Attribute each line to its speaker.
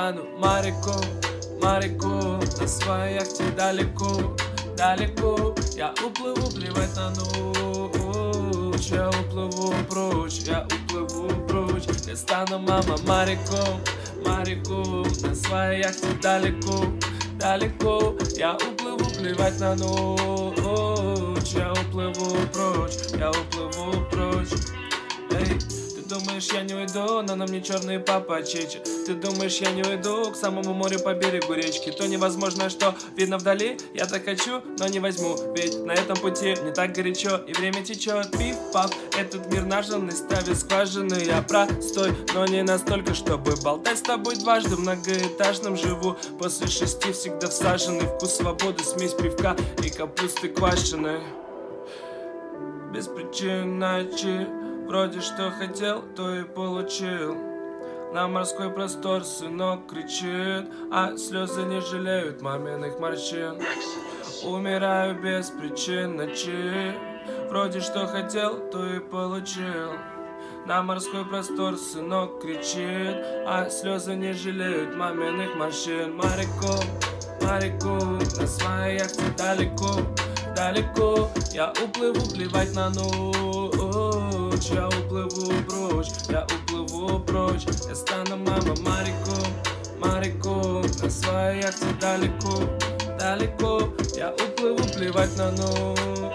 Speaker 1: стану моряком, моряком на своей яхте далеко, далеко. Я уплыву, плевать на ночь. Я уплыву прочь, я уплыву прочь. Я стану, мама, моряком, моряком на своей яхте далеко, далеко. Я уплыву, плевать на ночь. Я уплыву прочь, я уплыву прочь. Эй, ты думаешь, я не уйду, но на мне черные папа-чечи. Ты думаешь, я не уйду к самому морю по берегу речки. То невозможно, что видно вдали. Я так хочу, но не возьму. Ведь на этом пути не так горячо, и время течет. Пиф-паф, этот мир нажженный, ставит скважины. Я простой, но не настолько, чтобы болтать с тобой дважды. В многоэтажном живу, после 6 всегда всаженный. Вкус свободы, смесь пивка и капусты квашеной. Без причин ночи, вроде что хотел, то и получил. На морской простор сынок кричит, а слезы не жалеют маминых морщин. Умираю без причин ночи, вроде что хотел, то и получил. На морской простор сынок кричит, а слезы не жалеют маминых морщин. Моряком, моряком на своей яхте далеко, далеко. Я уплыву, плевать на ночь. Я уплыву прочь, я уплыву прочь. Я стану, мама, моряком, моряком на своей яхте далеко, далеко. Я уплыву, плевать на ночь.